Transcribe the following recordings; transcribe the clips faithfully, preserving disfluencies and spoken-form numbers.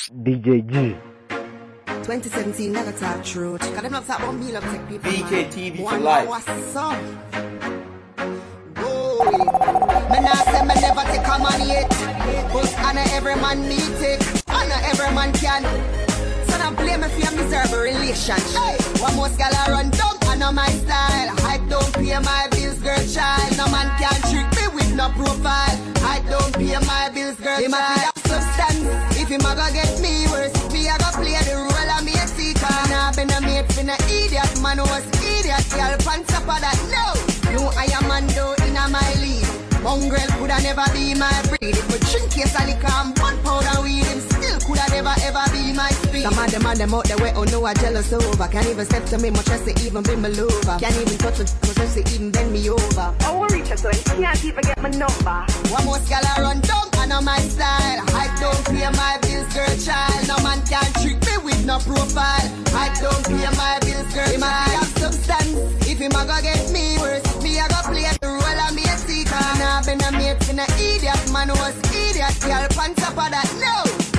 D J G. twenty seventeen never talk truth. Cause them not talk about me, love take people. B K T V for one life. What's up? Boy. Me nah say me never take a man yet. But I know every man need it. I know every man can. So don't blame me for your miserable relationship. Hey. One most gal I run down, I know my style. I don't pay my bills, girl child. No man can trick me with no profile. I don't pay my bills, girl child. He might have substance. If him a go get me worse, me a go play the role of me a seeker. Nah been a mate for no idiot, man was idiot. Girl on top of that, no. You I am man though in a my league. Mongrel coulda never be my breed. If we drink case of liquor and one powder weed, him still coulda never ever be my speed. Some of them and them out the way, oh no, I jealous over. Can't even step to me, much as they even be my lover. Can't even touch it, much as they even bend me over. I will reach a so can't even get my number. One more gal I run down, I know my style. I don't pay my bills, girl child. No man can trick me with no profile. I don't pay my bills, girl child. He might have substance. If him a go get me worse, me a go play the role of me a seeker. Nah been a mate for no idiot, man was idiot. Girl on top of that, no.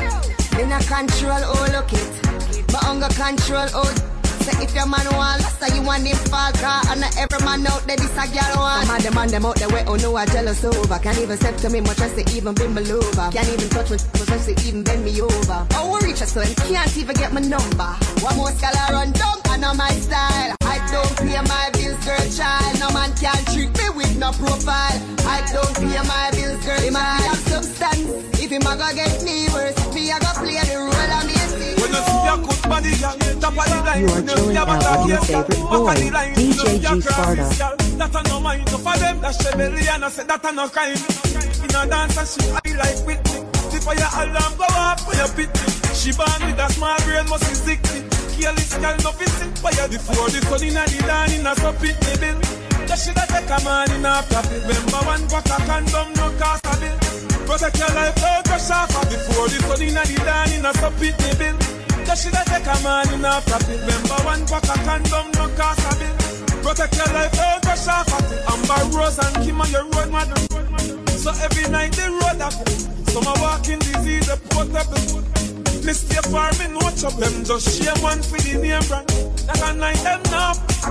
In a control, oh look it. My hunger control, oh. Say if your man want lost, so you want him fall car. And not every man out there, this a girl want. Some of them and them out there, way, oh no, I jealous over. Can't even step to me, much as they even be my lover. Can't even touch me, much as they even bend me over. I will reach a so can't even get my number. One more skull I run down, I know my style. I don't pay my bills, girl child. No man can trick me with no profile. I don't pay my bills, girl child. He might have substance. If him a go get me worse, me a go play the role of me a see. When you see a good body, top of the line. You are chilling out with your favorite boy, D J G Sparta. That a no mind, no for them, that's rebellion. And I said that a no crime. In a dance and she I like with me. The fire alarm go off when you pit me. She born with a small brain, must be sickly. Careless girl, no fit fire. Before the sun in a the dawn, in a so pit me bill. That she that take a man in a profit. Remember one pack a condom, no cost a bill. Protect your life, don't crash off. Before the sun in a the dawn, in a so pit me bill. That she that take a man in a profit. Remember one pack a condom, no cost a bill. Protect your life, don't crash off. Amber Rose and Kim on your road, madam. So every night the road up. Some are walking disease, the portable. Miss the farming, watch up them. Just share one for the name brand. That can night them now.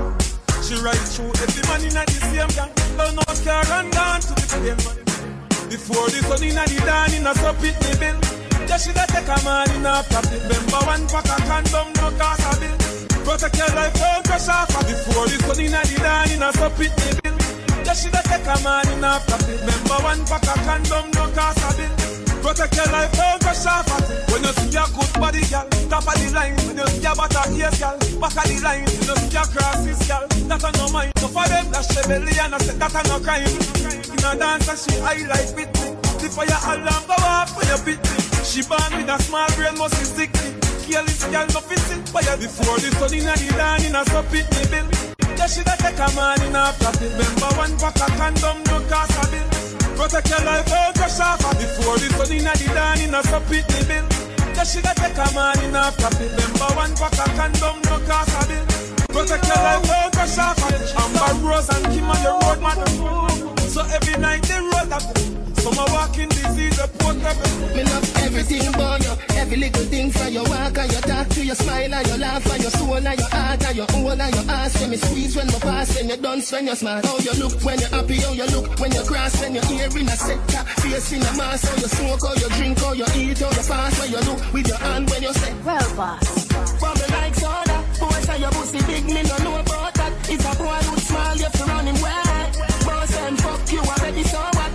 She ride through every man in the same gang. Don't know care and down to the same man. Before the sun in the dawn, in a sub it me bill. Yeah, she that take a man in a profit. Remember one pack a condom, no cost a bill. Protect your life, don't crash off. Before the sun in the dawn, in a sub it me bill. Yeah, she that take a man in a profit. Remember one pack a condom, no cost a bill. Protect your life, don't crash off. When you see a good body, girl, top of the line. When you see a butter ears, girl, back of the line. When you see a crosses, girl, that a no mind. So for them, that's rebellion, I said that a no crime. In a dance, and she I like with me. The fire alarm go off when you beat me. She born with a small brain, must be sickly. Careless girl, no fit in fire. Before the sun in the dawn, in a so pit me bill. Yeah, she that take a man in a profit. Remember one pack a condom, no cost a bill. Protect your life, don't crash off. Before the sun in the dawn, in a so pit me bill. Yeah, she that take a man in a profit. Remember one pack a condom, no cost a bill. Protect your life, don't crash off. Amber Rose and Kim on the road, madam. So every night they roll up. Some are walking disease, a portable. Me love everything about you. Every little thing from your walk and your talk to your smile and your laugh and your soul and your heart and your own and your ass. When me squeeze, when me pass, when you dance, when you smile. How you look when you're happy, how you look when you cross, when you're here in a sector. Face in a mask, how you smoke, how you drink, how you eat, how you fast. When you look with your hand when you say, well, boss. From the like soda, boys and your pussy big, me no know about that. If a boy look small, you have to run him wet. Boss and fuck you already, so what?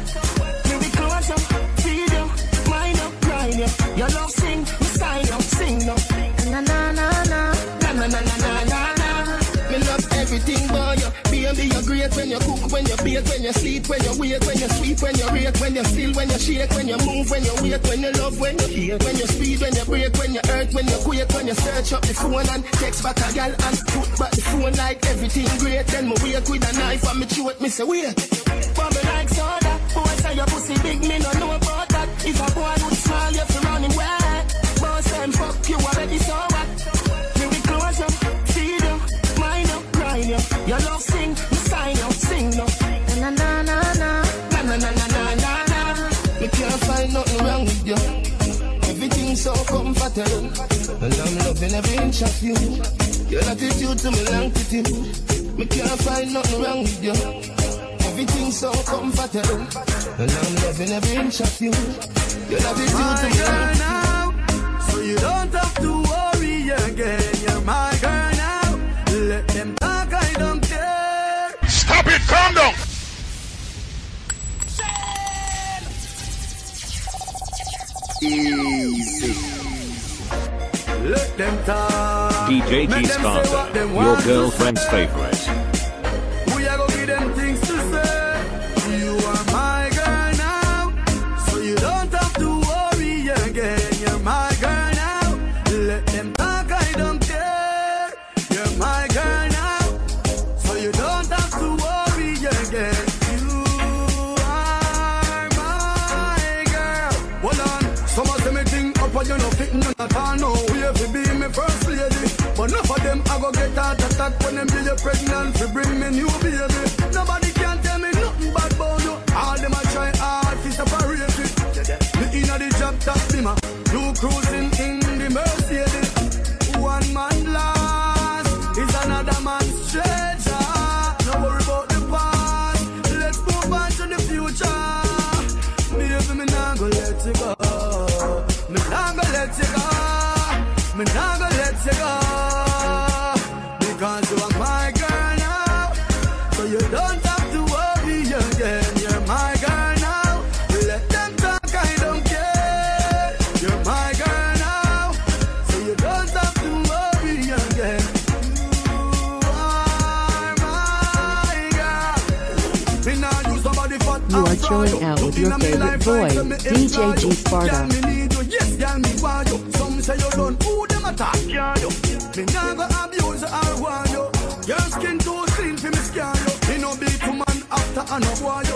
Close up, feed you, mind up, grind you. Your love sing, me sign up, sing no. Na na na na, na na na na na na na. Me love everything about you. Baby, you're great when you cook, when you bake, when you sleep, when you wake, when you sweep, when you rake, when you still, when you shake, when you move, when you wait, when you love, when you hate, when you speed, when you break, when you hurt, when you quake, when you search up the phone and text back a gal and put back the phone like everything great. Then me wake with a knife and me throat, me say wait. Bubble like soda. Boy say your pussy big, me no know about that. If a boy would smile, you have to run him wet. Boss and fuck you already, so what? Me we close up, feed you, mind up, grind you. Your love sing, me sign up, sing no. Na na na na, na na na na na na na. Me can't find nothing wrong with you. Everything so comfortable. comfortable. And I'm loving every inch of you. Your attitude to me longitude. Me can't find nothing wrong with you. Everything's so comfortable. And I'm loving every inch of you. Your attitude to me longitude. So you don't have to worry again. You're my girl now. Let them talk, I don't care. Stop it, calm down. Easy. Let them talk. D J G Sparta, your girlfriend's favorite. We are gonna give them things to say. You are my girl now, so you don't have to worry again. You're my girl now. Let them talk, I don't care. You're my girl now, so you don't have to worry again. You are my girl. Hold on, some of them think up, but you know fitting on at all. No, we have to be my first lady. But enough of them, I go get heart attack when them be pregnant to bring me new baby. Nobody can tell me nothing bad about you. All them a try hard to separate it. Me inna the job top bimmer, you cruising in the Mercedes. One man lost is another man's treasure. No worry about the past, let's move on to the future. Baby, me nah go let you go. Me nah go let you go. Me nah go let you go. Because you are my girl now, so you don't have to worry again. You're my girl now, let them talk, I don't care. You're my girl now, so you don't have to worry again. You are my girl. Me nah do somebody fat. You are chilling out with your favorite boy, D J G Sparta. Yes, girl, me want you. Some say you don't. Who them attack you? Me never abuse or want you. Your skin too clean for me scan you. Me no be to man after and a boy.